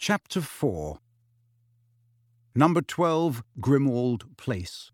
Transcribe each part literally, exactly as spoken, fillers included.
Chapter four. Number twelve, Grimwald Place.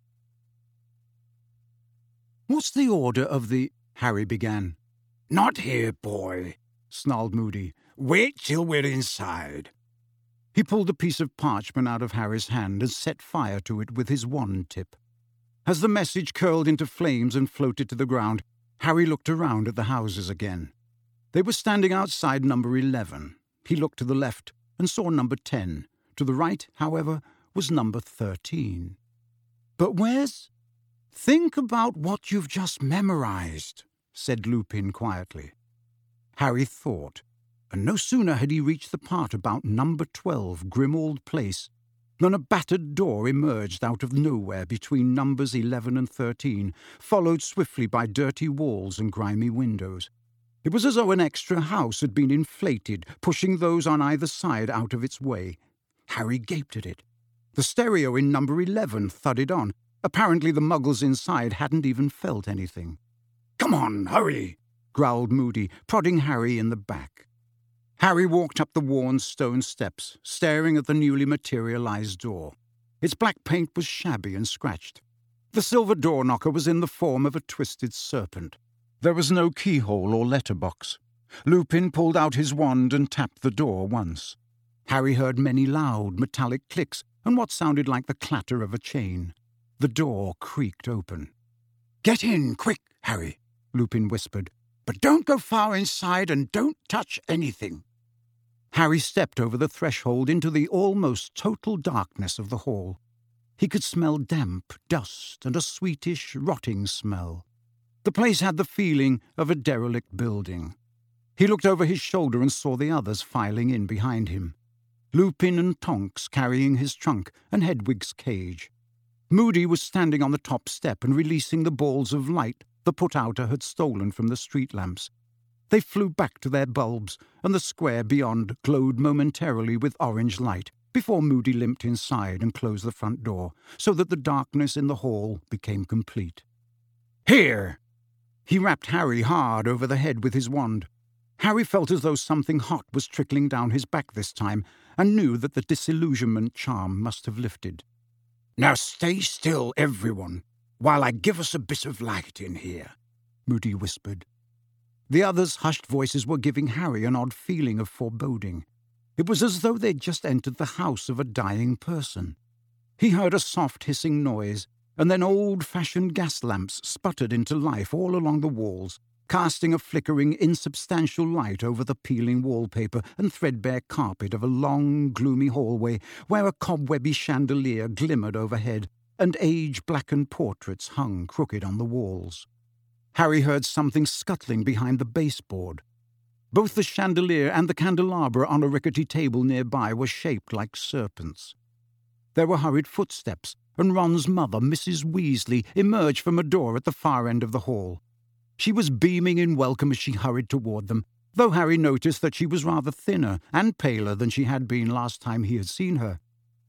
"What's the order of the—" Harry began. "Not here, boy," snarled Moody. "Wait till we're inside." He pulled a piece of parchment out of Harry's hand and set fire to it with his wand tip. As the message curled into flames and floated to the ground, Harry looked around at the houses again. They were standing outside number eleven. He looked to the left and saw number ten. To the right, however, was number thirteen. "But where's—" "Think about what you've just memorized," said Lupin quietly. Harry thought, and no sooner had he reached the part about number twelve, Grimwald Place, than a battered door emerged out of nowhere between numbers eleven and thirteen, followed swiftly by dirty walls and grimy windows. It was as though an extra house had been inflated, pushing those on either side out of its way. Harry gaped at it. The stereo in number eleven thudded on. Apparently the muggles inside hadn't even felt anything. "Come on, hurry," growled Moody, prodding Harry in the back. Harry walked up the worn stone steps, staring at the newly materialized door. Its black paint was shabby and scratched. The silver door knocker was in the form of a twisted serpent. There was no keyhole or letterbox. Lupin pulled out his wand and tapped the door once. Harry heard many loud, metallic clicks and what sounded like the clatter of a chain. The door creaked open. "Get in, quick, Harry," Lupin whispered. "But don't go far inside and don't touch anything." Harry stepped over the threshold into the almost total darkness of the hall. He could smell damp, dust, and a sweetish, rotting smell. The place had the feeling of a derelict building. He looked over his shoulder and saw the others filing in behind him. Lupin and Tonks carrying his trunk and Hedwig's cage. Moody was standing on the top step and releasing the balls of light the put-outer had stolen from the street lamps. They flew back to their bulbs, and the square beyond glowed momentarily with orange light before Moody limped inside and closed the front door, so that the darkness in the hall became complete. "Here!" He rapped Harry hard over the head with his wand. Harry felt as though something hot was trickling down his back this time, and knew that the disillusionment charm must have lifted. "Now stay still, everyone, while I give us a bit of light in here," Moody whispered. The others' hushed voices were giving Harry an odd feeling of foreboding. It was as though they'd just entered the house of a dying person. He heard a soft hissing noise, and then old-fashioned gas lamps sputtered into life all along the walls, casting a flickering, insubstantial light over the peeling wallpaper and threadbare carpet of a long, gloomy hallway where a cobwebby chandelier glimmered overhead and age-blackened portraits hung crooked on the walls. Harry heard something scuttling behind the baseboard. Both the chandelier and the candelabra on a rickety table nearby were shaped like serpents. There were hurried footsteps, and Ron's mother, Missus Weasley, emerged from a door at the far end of the hall. She was beaming in welcome as she hurried toward them, though Harry noticed that she was rather thinner and paler than she had been last time he had seen her.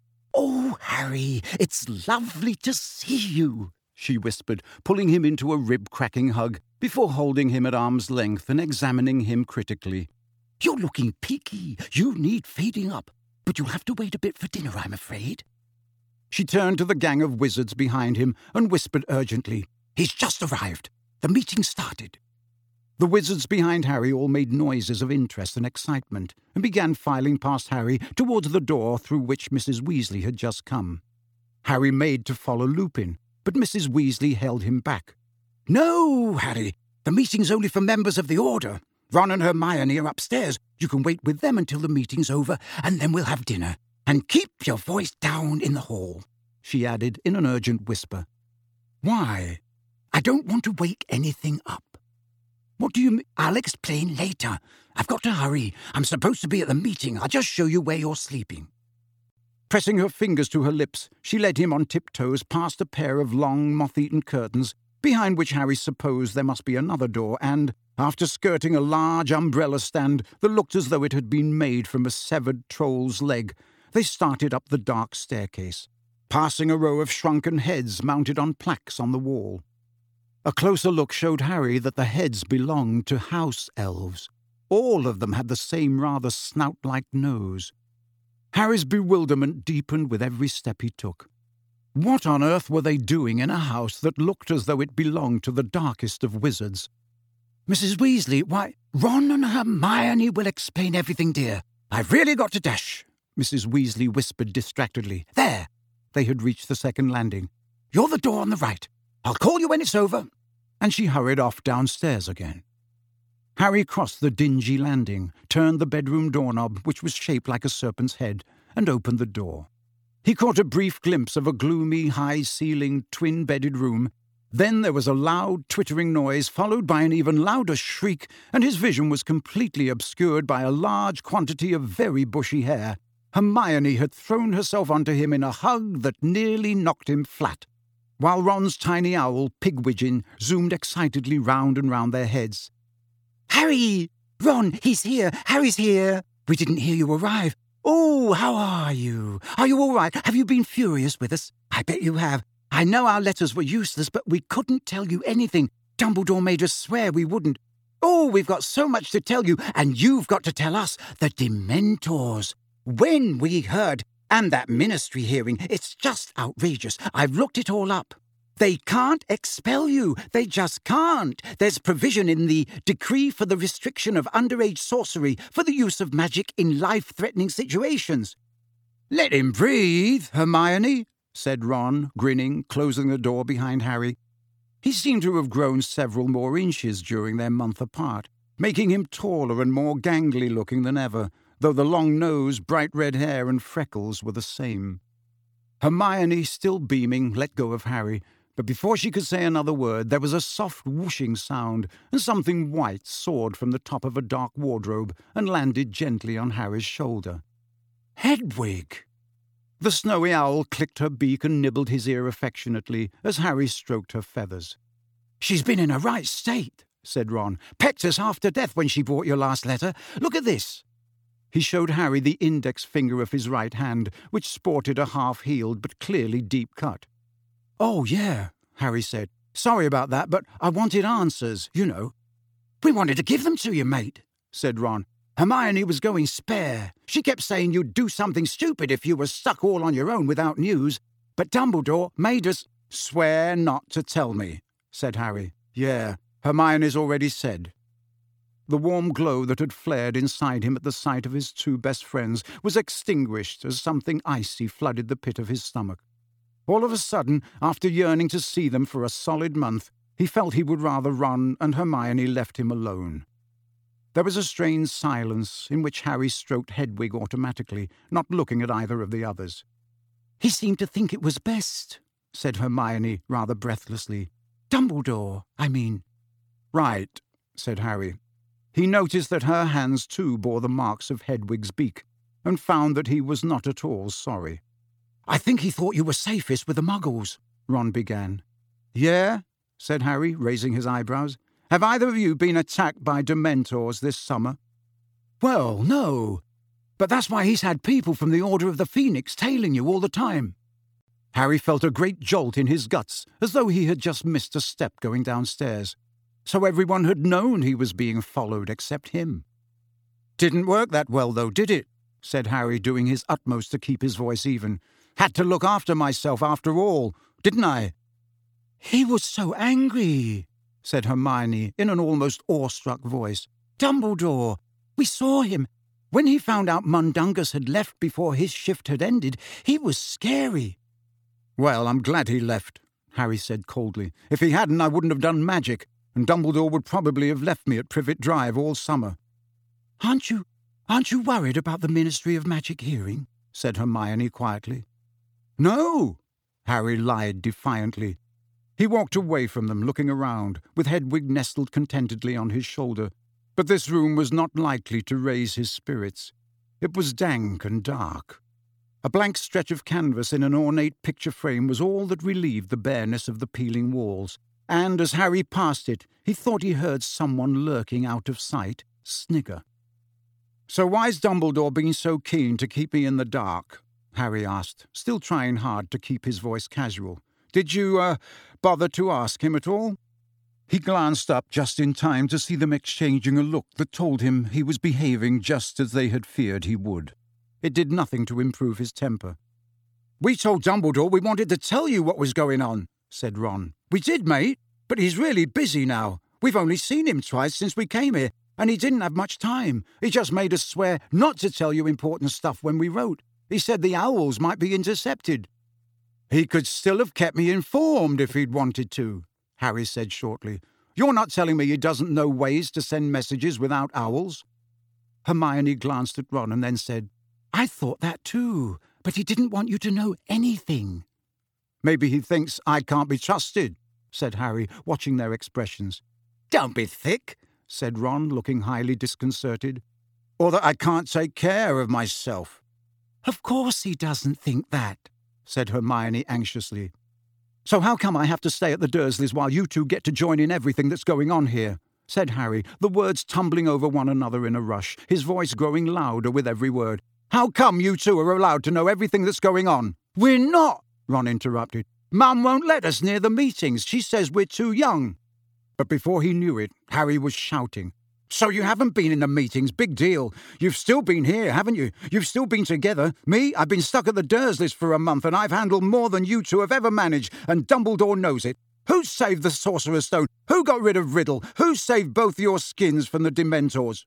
"Oh, Harry, it's lovely to see you," she whispered, pulling him into a rib-cracking hug before holding him at arm's length and examining him critically. "You're looking peaky. You need feeding up, but you'll have to wait a bit for dinner, I'm afraid." She turned to the gang of wizards behind him and whispered urgently, "He's just arrived. The meeting started." The wizards behind Harry all made noises of interest and excitement and began filing past Harry towards the door through which Missus Weasley had just come. Harry made to follow Lupin, but Missus Weasley held him back. "No, Harry, the meeting's only for members of the Order. Ron and Hermione are upstairs. You can wait with them until the meeting's over, and then we'll have dinner. And keep your voice down in the hall," she added in an urgent whisper. "Why?" "I don't want to wake anything up." "What do you mean?" "I'll explain later. I've got to hurry. I'm supposed to be at the meeting. I'll just show you where you're sleeping." Pressing her fingers to her lips, she led him on tiptoes past a pair of long, moth-eaten curtains, behind which Harry supposed there must be another door, and, after skirting a large umbrella stand that looked as though it had been made from a severed troll's leg, they started up the dark staircase, passing a row of shrunken heads mounted on plaques on the wall. A closer look showed Harry that the heads belonged to house elves. All of them had the same rather snout-like nose. Harry's bewilderment deepened with every step he took. What on earth were they doing in a house that looked as though it belonged to the darkest of wizards? Missus Weasley, why, Ron and Hermione will explain everything, dear. I've really got to dash, Missus Weasley whispered distractedly. There. They had reached the second landing. You're the door on the right. I'll call you when it's over. And she hurried off downstairs again. Harry crossed the dingy landing, turned the bedroom doorknob, which was shaped like a serpent's head, and opened the door. He caught a brief glimpse of a gloomy, high-ceilinged, twin-bedded room. Then there was a loud, twittering noise, followed by an even louder shriek, and his vision was completely obscured by a large quantity of very bushy hair. Hermione had thrown herself onto him in a hug that nearly knocked him flat, while Ron's tiny owl, Pigwidgeon, zoomed excitedly round and round their heads. Harry! Ron, he's here! Harry's here! We didn't hear you arrive. Oh, how are you? Are you all right? Have you been furious with us? I bet you have. I know our letters were useless, but we couldn't tell you anything. Dumbledore made us swear we wouldn't. Oh, we've got so much to tell you, and you've got to tell us. The Dementors. When we heard, and that ministry hearing, it's just outrageous. I've looked it all up. They can't expel you. They just can't. There's provision in the Decree for the Restriction of Underage Sorcery for the use of magic in life-threatening situations. Let him breathe, Hermione, said Ron, grinning, closing the door behind Harry. He seemed to have grown several more inches during their month apart, making him taller and more gangly-looking than ever, though the long nose, bright red hair, and freckles were the same. Hermione, still beaming, let go of Harry, but before she could say another word, there was a soft whooshing sound, and something white soared from the top of a dark wardrobe and landed gently on Harry's shoulder. Hedwig! The snowy owl clicked her beak and nibbled his ear affectionately as Harry stroked her feathers. She's been in a right state, said Ron. Pecked us half to death when she brought your last letter. Look at this. He showed Harry the index finger of his right hand, which sported a half-healed but clearly deep cut. Oh, yeah, Harry said. Sorry about that, but I wanted answers, you know. We wanted to give them to you, mate, said Ron. Hermione was going spare. She kept saying you'd do something stupid if you were stuck all on your own without news. But Dumbledore made us... Swear not to tell me, said Harry. Yeah, Hermione's already said. The warm glow that had flared inside him at the sight of his two best friends was extinguished as something icy flooded the pit of his stomach. All of a sudden, after yearning to see them for a solid month, he felt he would rather Ron and Hermione left him alone. There was a strange silence in which Harry stroked Hedwig automatically, not looking at either of the others. He seemed to think it was best, said Hermione rather breathlessly. Dumbledore, I mean. Right, said Harry. He noticed that her hands too bore the marks of Hedwig's beak, and found that he was not at all sorry. I think he thought you were safest with the Muggles, Ron began. Yeah, said Harry, raising his eyebrows. Have either of you been attacked by Dementors this summer? Well, no. But that's why he's had people from the Order of the Phoenix tailing you all the time. Harry felt a great jolt in his guts, as though he had just missed a step going downstairs. So everyone had known he was being followed except him. Didn't work that well, though, did it? Said Harry, doing his utmost to keep his voice even. Had to look after myself after all, didn't I? He was so angry, said Hermione in an almost awestruck voice. Dumbledore, we saw him. When he found out Mundungus had left before his shift had ended, he was scary. Well, I'm glad he left, Harry said coldly. If he hadn't, I wouldn't have done magic, and Dumbledore would probably have left me at Privet Drive all summer. Aren't you, aren't you worried about the Ministry of Magic hearing? Said Hermione quietly. No, Harry lied defiantly. He walked away from them, looking around, with Hedwig nestled contentedly on his shoulder. But this room was not likely to raise his spirits. It was dank and dark. A blank stretch of canvas in an ornate picture frame was all that relieved the bareness of the peeling walls, and as Harry passed it, he thought he heard someone lurking out of sight snigger. So why's Dumbledore been so keen to keep me in the dark? Harry asked, still trying hard to keep his voice casual. Did you, uh, bother to ask him at all? He glanced up just in time to see them exchanging a look that told him he was behaving just as they had feared he would. It did nothing to improve his temper. "We told Dumbledore we wanted to tell you what was going on," said Ron. "We did, mate, but he's really busy now. We've only seen him twice since we came here, and he didn't have much time. He just made us swear not to tell you important stuff when we wrote. He said the owls might be intercepted." "He could still have kept me informed if he'd wanted to," Harry said shortly. "You're not telling me he doesn't know ways to send messages without owls?" Hermione glanced at Ron and then said, "I thought that too, but he didn't want you to know anything." "Maybe he thinks I can't be trusted," said Harry, watching their expressions. "Don't be thick," said Ron, looking highly disconcerted. "Or that I can't take care of myself." "Of course he doesn't think that," said Hermione anxiously. "So how come I have to stay at the Dursleys while you two get to join in everything that's going on here?" said Harry, the words tumbling over one another in a rush, his voice growing louder with every word. "How come you two are allowed to know everything that's going on?" "We're not," Ron interrupted. "Mum won't let us near the meetings. She says we're too young." But before he knew it, Harry was shouting. "So you haven't been in the meetings? Big deal. You've still been here, haven't you? You've still been together. Me, I've been stuck at the Dursleys for a month, and I've handled more than you two have ever managed, and Dumbledore knows it. Who saved the Sorcerer's Stone? Who got rid of Riddle? Who saved both your skins from the Dementors?"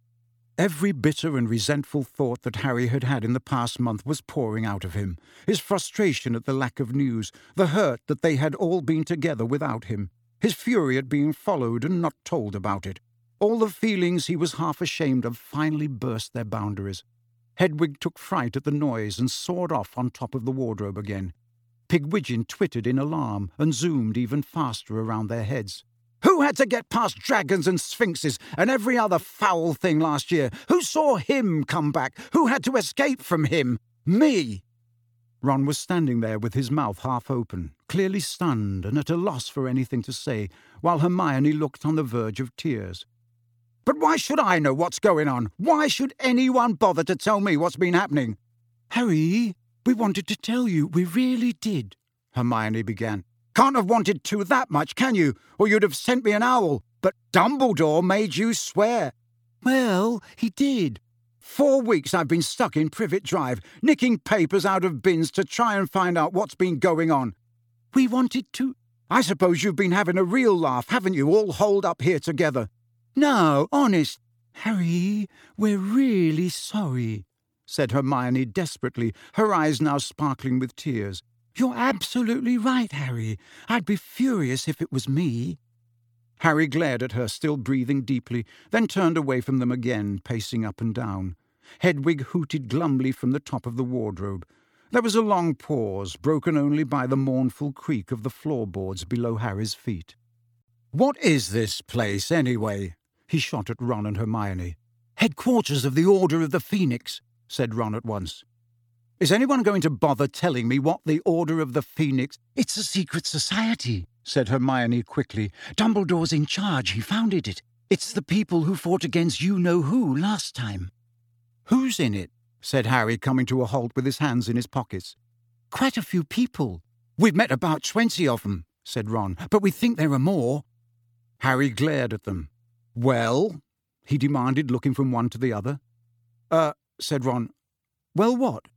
Every bitter and resentful thought that Harry had had in the past month was pouring out of him. His frustration at the lack of news, the hurt that they had all been together without him, his fury at being followed and not told about it. All the feelings he was half ashamed of finally burst their boundaries. Hedwig took fright at the noise and soared off on top of the wardrobe again. Pigwidgeon twittered in alarm and zoomed even faster around their heads. "Who had to get past dragons and sphinxes and every other foul thing last year? Who saw him come back? Who had to escape from him? Me!" Ron was standing there with his mouth half open, clearly stunned and at a loss for anything to say, while Hermione looked on the verge of tears. "But why should I know what's going on? Why should anyone bother to tell me what's been happening?" "Harry, we wanted to tell you, we really did," Hermione began. "Can't have wanted to that much, can you? Or you'd have sent me an owl. But Dumbledore made you swear." "Well, he did." Four weeks I've been stuck in Privet Drive, nicking papers out of bins to try and find out what's been going on." "We wanted to—" "I suppose you've been having a real laugh, haven't you, all holed up here together?" "No, honest." "Harry, we're really sorry," said Hermione desperately, her eyes now sparkling with tears. "You're absolutely right, Harry. I'd be furious if it was me." Harry glared at her, still breathing deeply, then turned away from them again, pacing up and down. Hedwig hooted glumly from the top of the wardrobe. There was a long pause, broken only by the mournful creak of the floorboards below Harry's feet. "What is this place, anyway?" he shot at Ron and Hermione. "Headquarters of the Order of the Phoenix," said Ron at once. "Is anyone going to bother telling me what the Order of the Phoenix—" "It's a secret society," said Hermione quickly. "Dumbledore's in charge. He founded it. It's the people who fought against you-know-who last time." "Who's in it?" said Harry, coming to a halt with his hands in his pockets. "Quite a few people." "We've met about twenty of them," said Ron, "but we think there are more." Harry glared at them. "Well?" he demanded, looking from one to the other. Uh, said Ron. "Well, what?"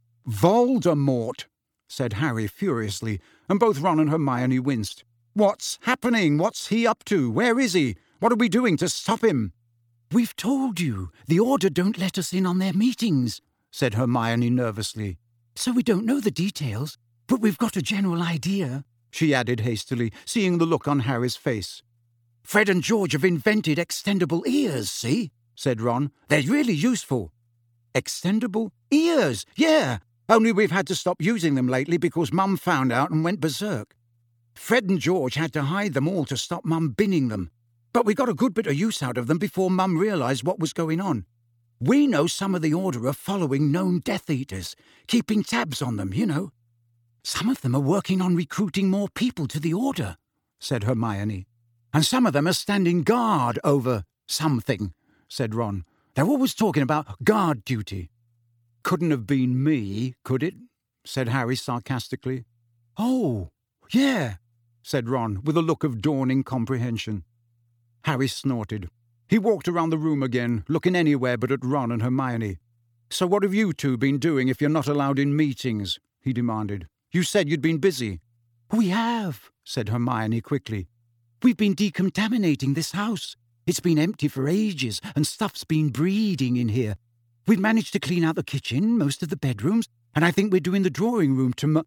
"Voldemort," said Harry furiously, and both Ron and Hermione winced. "What's happening? What's he up to? Where is he? What are we doing to stop him?" "We've told you. The Order don't let us in on their meetings," said Hermione nervously. "So we don't know the details, but we've got a general idea," she added hastily, seeing the look on Harry's face. "Fred and George have invented extendable ears, see?" said Ron. "They're really useful." "Extendable ears? Yeah. Only we've had to stop using them lately because Mum found out and went berserk. Fred and George had to hide them all to stop Mum binning them. But we got a good bit of use out of them before Mum realised what was going on. We know some of the Order are following known Death Eaters, keeping tabs on them, you know." "Some of them are working on recruiting more people to the Order," said Hermione. "And some of them are standing guard over something," said Ron. "They're always talking about guard duty." "Couldn't have been me, could it?" said Harry sarcastically. "Oh, yeah," said Ron, with a look of dawning comprehension. Harry snorted. He walked around the room again, looking anywhere but at Ron and Hermione. So what have you two been doing if you're not allowed in meetings? He demanded. You said you'd been busy. We have, said Hermione quickly. We've been decontaminating this house. It's been empty for ages, and stuff's been breeding in here. We've managed to clean out the kitchen, most of the bedrooms, and I think we're doing the drawing room to...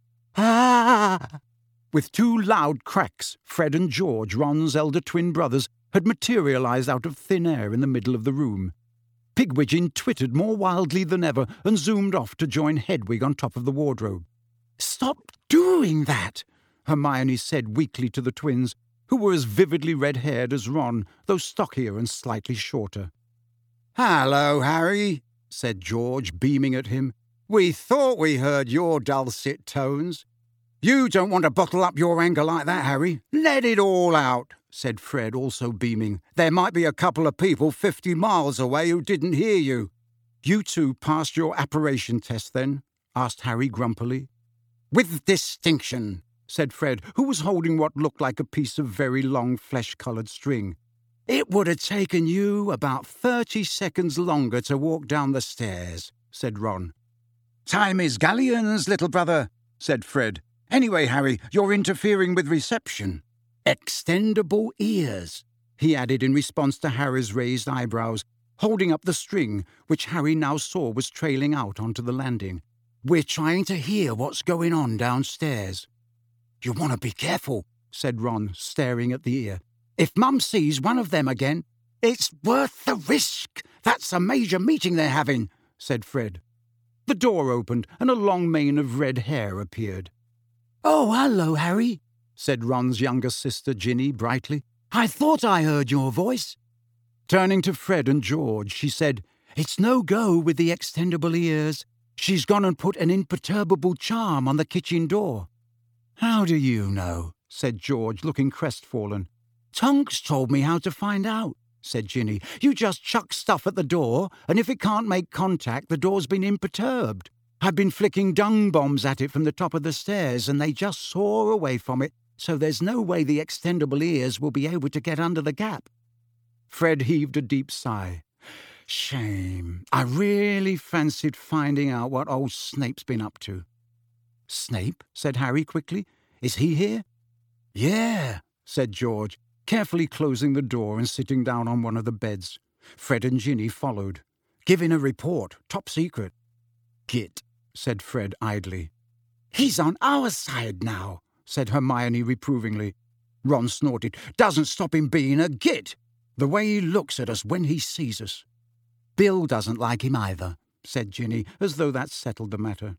Ah! With two loud cracks, Fred and George, Ron's elder twin brothers, had materialised out of thin air in the middle of the room. Pigwidgeon twittered more wildly than ever and zoomed off to join Hedwig on top of the wardrobe. Stop doing that, Hermione said weakly to the twins, who were as vividly red-haired as Ron, though stockier and slightly shorter. Hello, Harry, said George, beaming at him. We thought we heard your dulcet tones. You don't want to bottle up your anger like that, Harry. Let it all out, said Fred, also beaming. There might be a couple of people fifty miles away who didn't hear you. You two passed your apparition test, then? Asked Harry grumpily. With distinction, said Fred, who was holding what looked like a piece of very long flesh-coloured string. It would have taken you about thirty seconds longer to walk down the stairs, said Ron. Time is galleons, little brother, said Fred. Anyway, Harry, you're interfering with reception. Extendable ears, he added in response to Harry's raised eyebrows, holding up the string, which Harry now saw was trailing out onto the landing. We're trying to hear what's going on downstairs. You want to be careful, said Ron, staring at the ear. If Mum sees one of them again, it's worth the risk. That's a major meeting they're having, said Fred. The door opened and a long mane of red hair appeared. Oh, hello, Harry, said Ron's younger sister, Ginny, brightly. I thought I heard your voice. Turning to Fred and George, she said, It's no go with the extendable ears. She's gone and put an imperturbable charm on the kitchen door. How do you know? Said George, looking crestfallen. Tonks told me how to find out, said Ginny. You just chuck stuff at the door, and if it can't make contact, the door's been imperturbed. I've been flicking dung bombs at it from the top of the stairs, and they just soar away from it, so there's no way the extendable ears will be able to get under the gap. Fred heaved a deep sigh. Shame. I really fancied finding out what old Snape's been up to. Snape? Said Harry quickly. Is he here? Yeah, said George, carefully closing the door and sitting down on one of the beds. Fred and Ginny followed. Giving a report, top secret. Git, said Fred idly. He's on our side now, said Hermione reprovingly. Ron snorted. Doesn't stop him being a git. The way he looks at us when he sees us. Bill doesn't like him either, said Ginny, as though that settled the matter.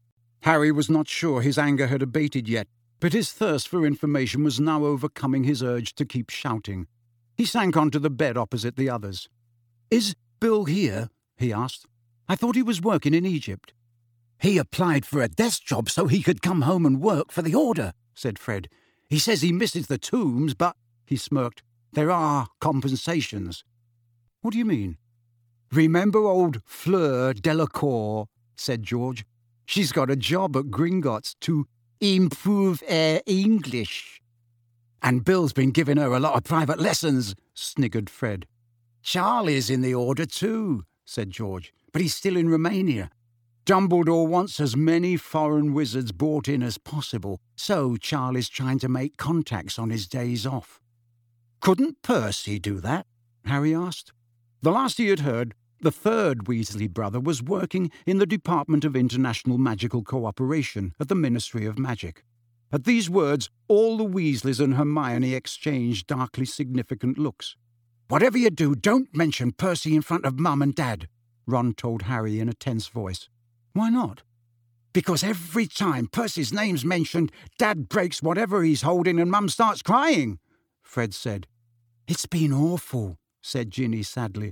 Harry was not sure his anger had abated yet, but his thirst for information was now overcoming his urge to keep shouting. He sank onto the bed opposite the others. Is Bill here? He asked. I thought he was working in Egypt. He applied for a desk job so he could come home and work for the Order, said Fred. He says he misses the tombs, but, he smirked, there are compensations. What do you mean? Remember old Fleur Delacour, said George. She's got a job at Gringotts to improve her English. And Bill's been giving her a lot of private lessons, sniggered Fred. Charlie's in the Order too, said George, but he's still in Romania. Dumbledore wants as many foreign wizards brought in as possible, so Charlie's trying to make contacts on his days off. Couldn't Percy do that? Harry asked. The last he had heard, the third Weasley brother was working in the Department of International Magical Cooperation at the Ministry of Magic. At these words, all the Weasleys and Hermione exchanged darkly significant looks. Whatever you do, don't mention Percy in front of Mum and Dad, Ron told Harry in a tense voice. Why not? Because every time Percy's name's mentioned, Dad breaks whatever he's holding and Mum starts crying, Fred said. It's been awful, said Ginny sadly.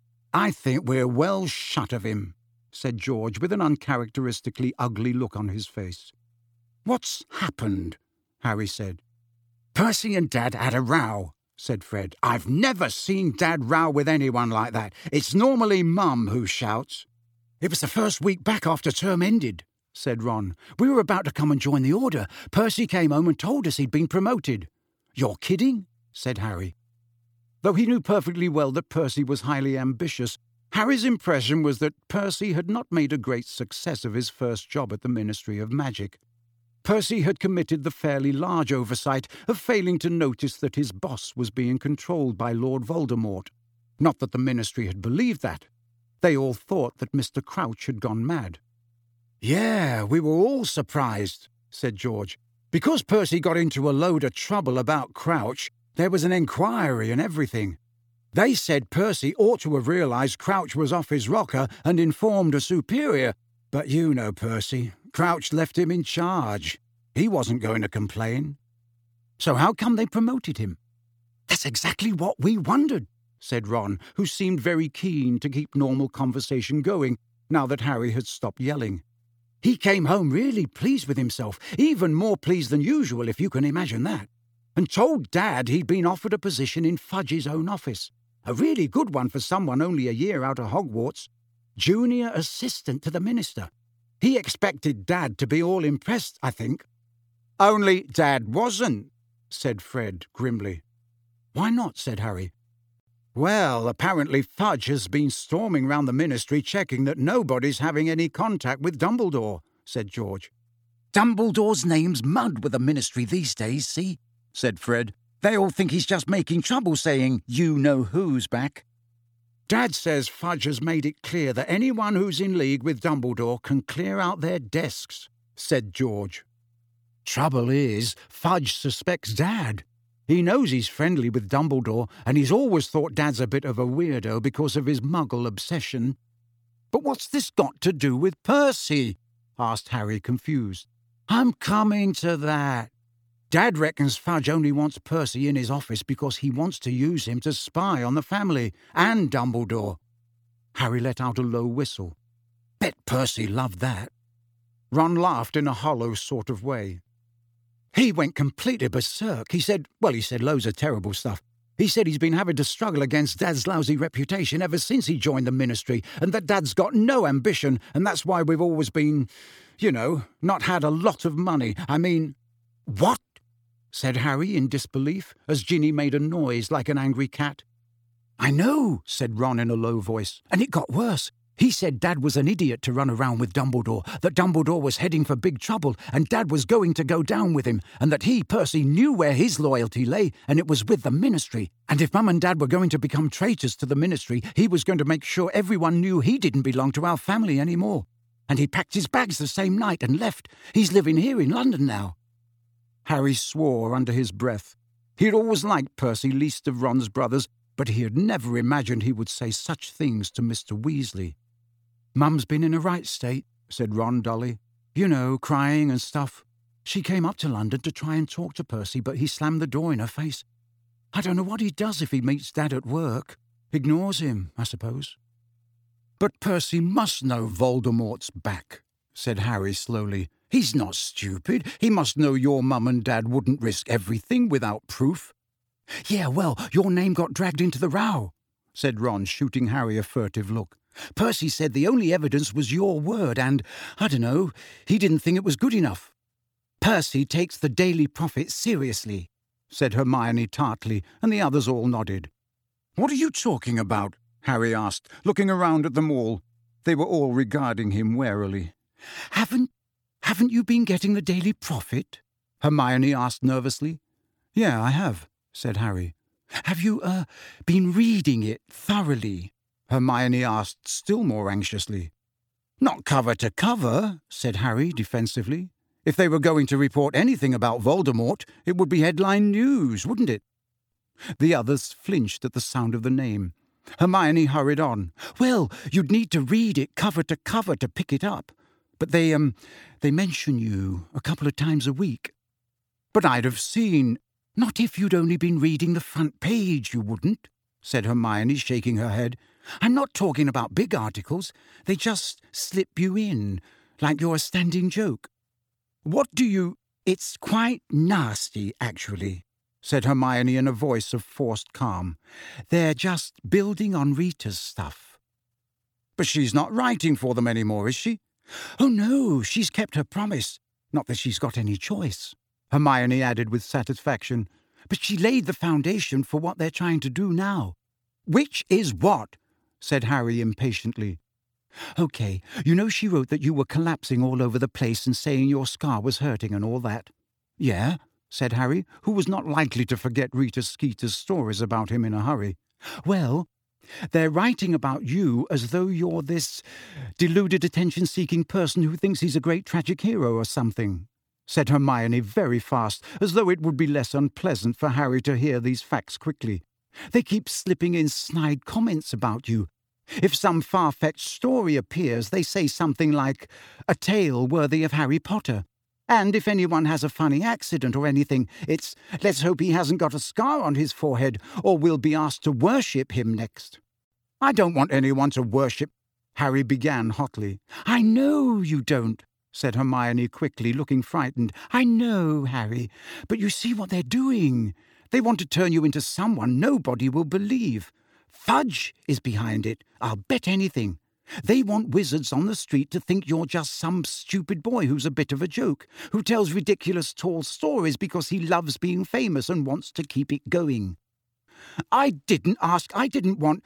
I think we're well shut of him, said George with an uncharacteristically ugly look on his face. What's happened? Harry said. Percy and Dad had a row, said Fred. I've never seen Dad row with anyone like that. It's normally Mum who shouts. It was the first week back after term ended, said Ron. We were about to come and join the Order. Percy came home and told us he'd been promoted. You're kidding? Said Harry. Though he knew perfectly well that Percy was highly ambitious, Harry's impression was that Percy had not made a great success of his first job at the Ministry of Magic. Percy had committed the fairly large oversight of failing to notice that his boss was being controlled by Lord Voldemort. Not that the Ministry had believed that. They all thought that Mister Crouch had gone mad. "Yeah, we were all surprised," said George. "Because Percy got into a load of trouble about Crouch, there was an inquiry and everything. They said Percy ought to have realised Crouch was off his rocker and informed a superior. But you know Percy. Crouch left him in charge. He wasn't going to complain." "So how come they promoted him?" "That's exactly what we wondered," said Ron, who seemed very keen to keep normal conversation going now that Harry had stopped yelling. "He came home really pleased with himself, even more pleased than usual, if you can imagine that, and told Dad he'd been offered a position in Fudge's own office. A really good one for someone only a year out of Hogwarts. Junior assistant to the minister. He expected Dad to be all impressed, I think." "Only Dad wasn't," said Fred grimly. "Why not?" said Harry. "Well, apparently Fudge has been storming round the Ministry checking that nobody's having any contact with Dumbledore," said George. "Dumbledore's name's mud with the Ministry these days, see?" said Fred. "They all think he's just making trouble saying you-know-who's back." "Dad says Fudge has made it clear that anyone who's in league with Dumbledore can clear out their desks," said George. "Trouble is, Fudge suspects Dad. He knows he's friendly with Dumbledore, and he's always thought Dad's a bit of a weirdo because of his Muggle obsession." "But what's this got to do with Percy?" asked Harry, confused. "I'm coming to that. Dad reckons Fudge only wants Percy in his office because he wants to use him to spy on the family and Dumbledore." Harry let out a low whistle. "Bet Percy loved that." Ron laughed in a hollow sort of way. "He went completely berserk. He said, well, he said loads of terrible stuff. He said he's been having to struggle against Dad's lousy reputation ever since he joined the Ministry, and that Dad's got no ambition, and that's why we've always been, you know, not had a lot of money. I mean—" "What?" said Harry in disbelief, as Ginny made a noise like an angry cat. "I know," said Ron in a low voice, "and it got worse. He said Dad was an idiot to run around with Dumbledore, that Dumbledore was heading for big trouble, and Dad was going to go down with him, and that he, Percy, knew where his loyalty lay, and it was with the Ministry. And if Mum and Dad were going to become traitors to the Ministry, he was going to make sure everyone knew he didn't belong to our family anymore. And he packed his bags the same night and left. He's living here in London now." Harry swore under his breath. He had always liked Percy least of Ron's brothers, but he had never imagined he would say such things to Mister Weasley. "Mum's been in a right state," said Ron dully. "You know, crying and stuff. She came up to London to try and talk to Percy, but he slammed the door in her face. I don't know what he does if he meets Dad at work. Ignores him, I suppose." "But Percy must know Voldemort's back," said Harry slowly. "He's not stupid. He must know your mum and Dad wouldn't risk everything without proof." "Yeah, well, your name got dragged into the row," said Ron, shooting Harry a furtive look. "Percy said the only evidence was your word, and, I don't know, he didn't think it was good enough." "Percy takes the Daily Prophet seriously," said Hermione tartly, and the others all nodded. "What are you talking about?" Harry asked, looking around at them all. They were all regarding him warily. Haven't, haven't you been getting the Daily Prophet?" Hermione asked nervously. "Yeah, I have," said Harry. "Have you, uh, been reading it thoroughly?" Hermione asked still more anxiously. "Not cover to cover," said Harry defensively. "If they were going to report anything about Voldemort, it would be headline news, wouldn't it?" The others flinched at the sound of the name. Hermione hurried on. "Well, you'd need to read it cover to cover to pick it up. But they, um, they mention you a couple of times a week." "But I'd have seen—" "Not if you'd only been reading the front page, you wouldn't," said Hermione, shaking her head. "I'm not talking about big articles. They just slip you in, like you're a standing joke." "What do you—" "It's quite nasty, actually," said Hermione in a voice of forced calm. "They're just building on Rita's stuff." "But she's not writing for them anymore, is she?" "Oh, no, she's kept her promise. Not that she's got any choice," Hermione added with satisfaction. "But she laid the foundation for what they're trying to do now." "Which is what?" said Harry impatiently. "OK, you know she wrote that you were collapsing all over the place and saying your scar was hurting and all that?" "Yeah," said Harry, who was not likely to forget Rita Skeeter's stories about him in a hurry. "Well, they're writing about you as though you're this deluded attention-seeking person who thinks he's a great tragic hero or something," said Hermione very fast, as though it would be less unpleasant for Harry to hear these facts quickly. "They keep slipping in snide comments about you. If some far-fetched story appears, they say something like, 'A tale worthy of Harry Potter.' And if anyone has a funny accident or anything, it's, 'Let's hope he hasn't got a scar on his forehead, or we'll be asked to worship him next.'" "I don't want anyone to worship," Harry began hotly. "I know you don't," said Hermione quickly, looking frightened. "I know, Harry, but you see what they're doing. They want to turn you into someone nobody will believe. Fudge is behind it, I'll bet anything. They want wizards on the street to think you're just some stupid boy who's a bit of a joke, who tells ridiculous tall stories because he loves being famous and wants to keep it going." "I didn't ask, I didn't want—"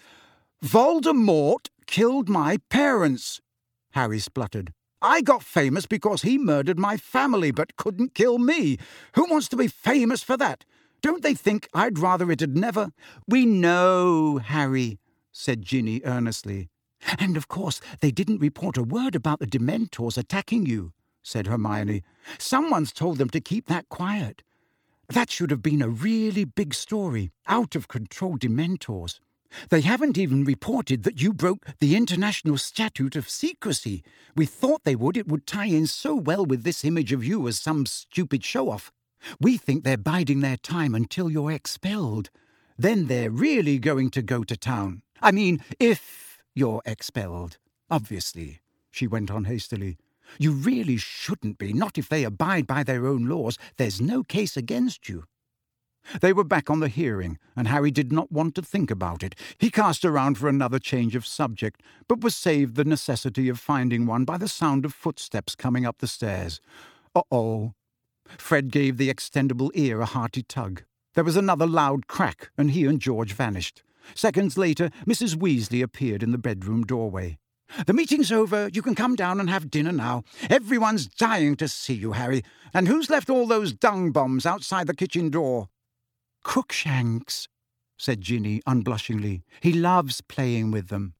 "Voldemort killed my parents," Harry spluttered. "I got famous because he murdered my family but couldn't kill me. Who wants to be famous for that? Don't they think I'd rather it had never—" "We know, Harry," said Ginny earnestly. "And, of course, they didn't report a word about the Dementors attacking you," said Hermione. "Someone's told them to keep that quiet. That should have been a really big story. Out-of-control Dementors. They haven't even reported that you broke the International Statute of Secrecy. We thought they would. It would tie in so well with this image of you as some stupid show-off. We think they're biding their time until you're expelled. Then they're really going to go to town. I mean, if you're expelled, obviously," she went on hastily. "You really shouldn't be, not if they abide by their own laws. There's no case against you." They were back on the hearing, and Harry did not want to think about it. He cast around for another change of subject, but was saved the necessity of finding one by the sound of footsteps coming up the stairs. Uh-oh. Fred gave the extendable ear a hearty tug. There was another loud crack, and he and George vanished. Seconds later, Missus Weasley appeared in the bedroom doorway. "The meeting's over. You can come down and have dinner now. Everyone's dying to see you, Harry. And who's left all those dung bombs outside the kitchen door?" "Crookshanks," said Ginny unblushingly. "He loves playing with them."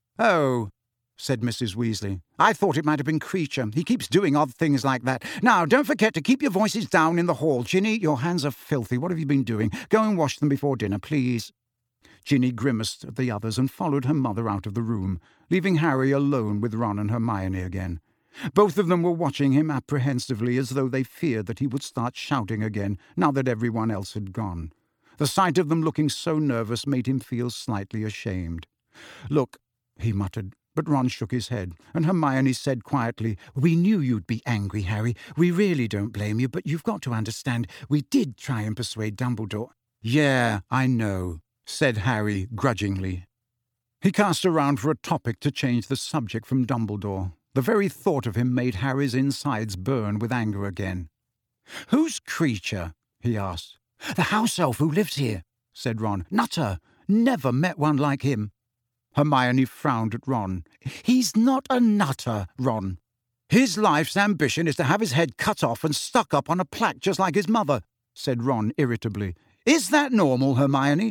"Oh," said Missus Weasley. "I thought it might have been Creature. He keeps doing odd things like that. Now, don't forget to keep your voices down in the hall. Ginny, your hands are filthy. What have you been doing? Go and wash them before dinner, please." Ginny grimaced at the others and followed her mother out of the room, leaving Harry alone with Ron and Hermione again. Both of them were watching him apprehensively, as though they feared that he would start shouting again, now that everyone else had gone. The sight of them looking so nervous made him feel slightly ashamed. "Look," he muttered, but Ron shook his head, and Hermione said quietly, "We knew you'd be angry, Harry. We really don't blame you, but you've got to understand, we did try and persuade Dumbledore." "Yeah, I know," said Harry grudgingly. He cast around for a topic to change the subject from Dumbledore. The very thought of him made Harry's insides burn with anger again. "Who's Creature?" he asked. "The house elf who lives here," said Ron. "Nutter. Never met one like him." Hermione frowned at Ron. "He's not a nutter, Ron. His life's ambition is to have his head cut off and stuck up on a plaque just like his mother," said Ron irritably. "Is that normal, Hermione?"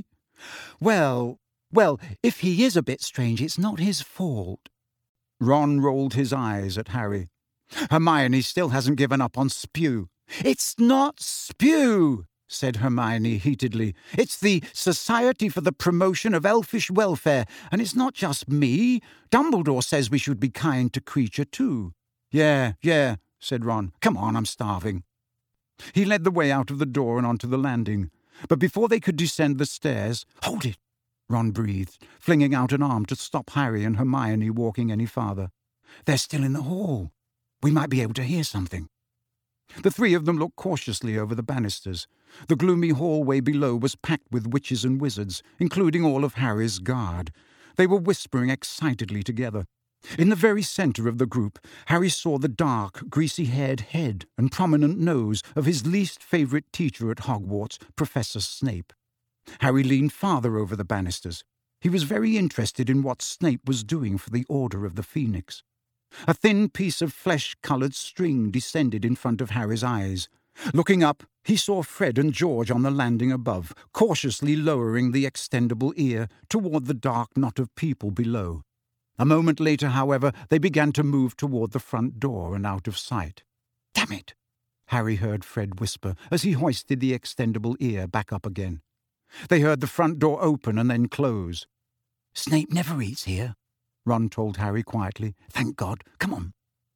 Well, well, if he is a bit strange, it's not his fault." Ron rolled his eyes at Harry. "Hermione still hasn't given up on Spew." "It's not Spew," said Hermione heatedly. "It's the Society for the Promotion of Elfish Welfare, and it's not just me. Dumbledore says we should be kind to Creature too." "Yeah, yeah," said Ron. "Come on, I'm starving." He led the way out of the door and onto the landing. But before they could descend the stairs— "Hold it!" Ron breathed, flinging out an arm to stop Harry and Hermione walking any farther. "They're still in the hall. We might be able to hear something." The three of them looked cautiously over the banisters. The gloomy hallway below was packed with witches and wizards, including all of Harry's guard. They were whispering excitedly together. In the very centre of the group, Harry saw the dark, greasy-haired head and prominent nose of his least favourite teacher at Hogwarts, Professor Snape. Harry leaned farther over the banisters. He was very interested in what Snape was doing for the Order of the Phoenix. A thin piece of flesh-coloured string descended in front of Harry's eyes. Looking up, he saw Fred and George on the landing above, cautiously lowering the extendable ear toward the dark knot of people below. A moment later, however, they began to move toward the front door and out of sight. "Damn it!" Harry heard Fred whisper as he hoisted the extendable ear back up again. They heard the front door open and then close. "Snape never eats here," Ron told Harry quietly. "Thank God. Come on.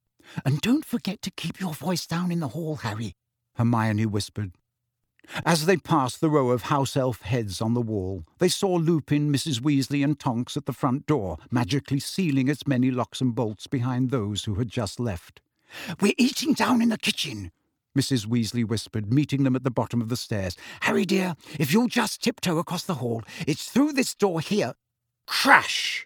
And don't forget to keep your voice down in the hall, Harry," Hermione whispered. As they passed the row of house-elf heads on the wall, they saw Lupin, Missus Weasley and Tonks at the front door, magically sealing its many locks and bolts behind those who had just left. "We're eating down in the kitchen," Missus Weasley whispered, meeting them at the bottom of the stairs. "Harry, dear, if you'll just tiptoe across the hall, it's through this door here." Crash!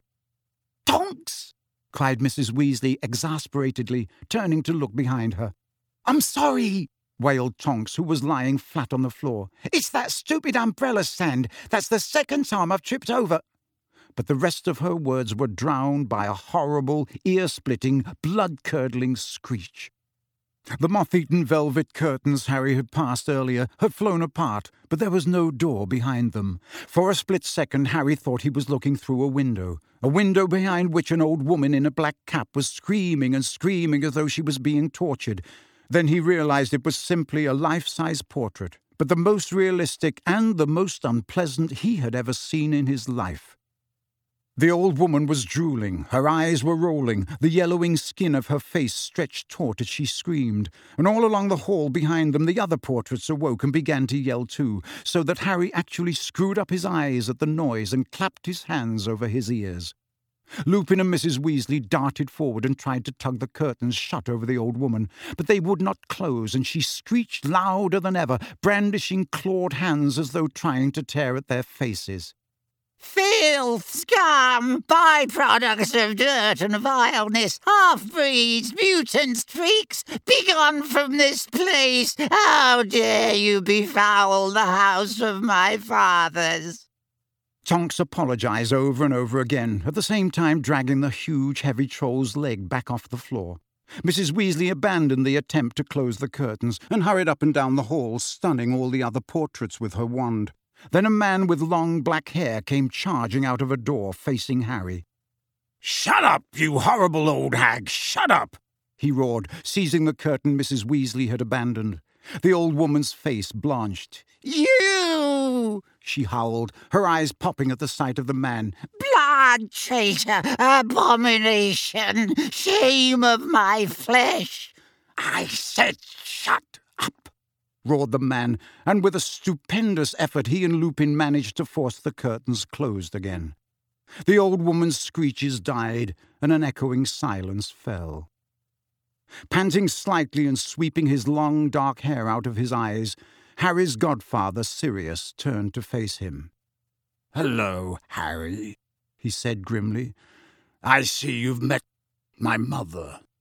"Tonks!" cried Missus Weasley exasperatedly, turning to look behind her. "I'm sorry," wailed Tonks, who was lying flat on the floor. "It's that stupid umbrella stand. That's the second time I've tripped over." But the rest of her words were drowned by a horrible, ear-splitting, blood-curdling screech. The moth-eaten velvet curtains Harry had passed earlier had flown apart, but there was no door behind them. For a split second Harry thought he was looking through a window, a window behind which an old woman in a black cap was screaming and screaming as though she was being tortured. Then he realized it was simply a life-size portrait, but the most realistic and the most unpleasant he had ever seen in his life. The old woman was drooling, her eyes were rolling, the yellowing skin of her face stretched taut as she screamed, and all along the hall behind them the other portraits awoke and began to yell too, so that Harry actually screwed up his eyes at the noise and clapped his hands over his ears. Lupin and Missus Weasley darted forward and tried to tug the curtains shut over the old woman, but they would not close, and she screeched louder than ever, brandishing clawed hands as though trying to tear at their faces. "Filth, scum, by-products of dirt and vileness, half-breeds, mutants, freaks, begone from this place! How dare you befoul the house of my fathers!" Tonks apologized over and over again, at the same time dragging the huge, heavy troll's leg back off the floor. Missus Weasley abandoned the attempt to close the curtains and hurried up and down the hall, stunning all the other portraits with her wand. Then a man with long black hair came charging out of a door facing Harry. "Shut up, you horrible old hag! Shut up!" he roared, seizing the curtain Missus Weasley had abandoned. The old woman's face blanched. "You!" she howled, her eyes popping at the sight of the man. "Blood traitor, abomination, shame of my flesh!" "I said shut up!" roared the man, and with a stupendous effort he and Lupin managed to force the curtains closed again. The old woman's screeches died, and an echoing silence fell. Panting slightly and sweeping his long dark hair out of his eyes, Harry's godfather, Sirius, turned to face him. "Hello, Harry," he said grimly. "I see you've met my mother."